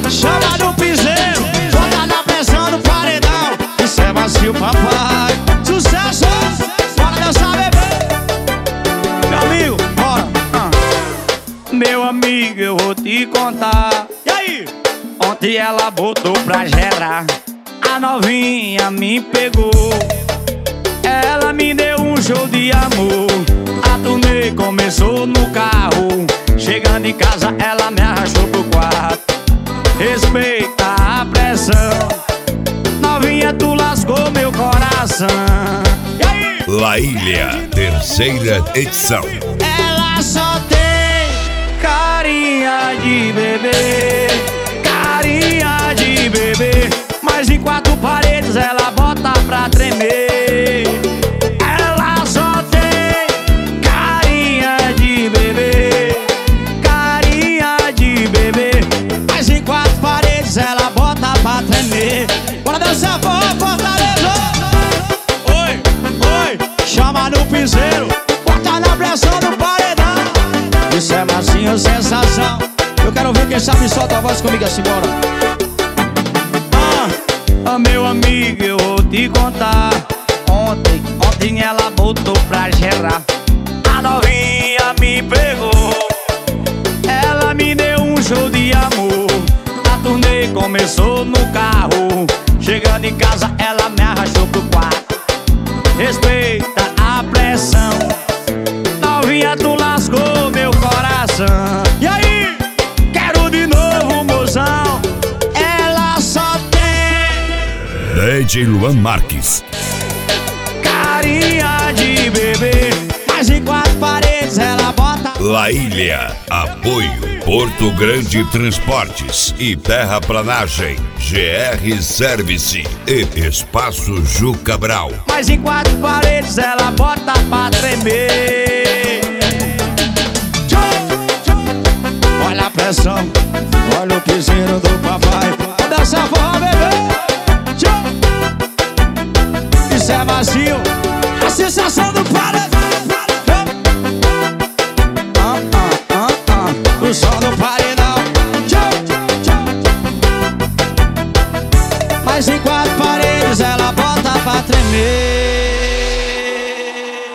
chama no piseiro, bota na pressão do paredão. Isso é macio, papai. Sucesso, bora dançar, bebê. Meu amigo, bora. Meu amigo, eu vou te contar. E aí? Ontem ela botou pra gerar, a novinha me pegou. Ela me deu um show de amor. A turnê começou no carro. Chegando em casa, ela me arrastou pro quarto. Respeita a pressão, novinha, tu lascou meu coração. E aí? Laília, terceira edição. Ela só tem carinha de bebê, carinha de bebê, mas em quatro paredes ela bota pra tremer. Ela só tem carinha de bebê, carinha de bebê, mas em quatro paredes ela bota pra tremer. Bora dançar, Fortaleza! Oi, oi, chama no piseiro, bota na pressão do paredão. Isso é massinho, sensação. Eu quero ver quem sabe, solta a voz comigo assim, bora. Meu amigo, eu vou te contar. Ontem ela botou pra gerar, a novinha me pegou. Ela me deu um show de amor. A turnê começou no carro. Chegando em casa, ela me arrastou pro quarto. Respeita a pressão, novinha, tu lascou meu coração. E aí? Quero de novo, mozão. Ela só tem DJ Luan Marques. carinha de bebê, mas em quatro paredes ela bota. Laília, apoio Porto Grande Transportes e Terraplanagem, GR Service e Espaço Juca Brau. Mas em quatro paredes ela bota pra tremer. Olha a pressão, olha o piseiro do papai. Dança forró, bebê. Isso é macio,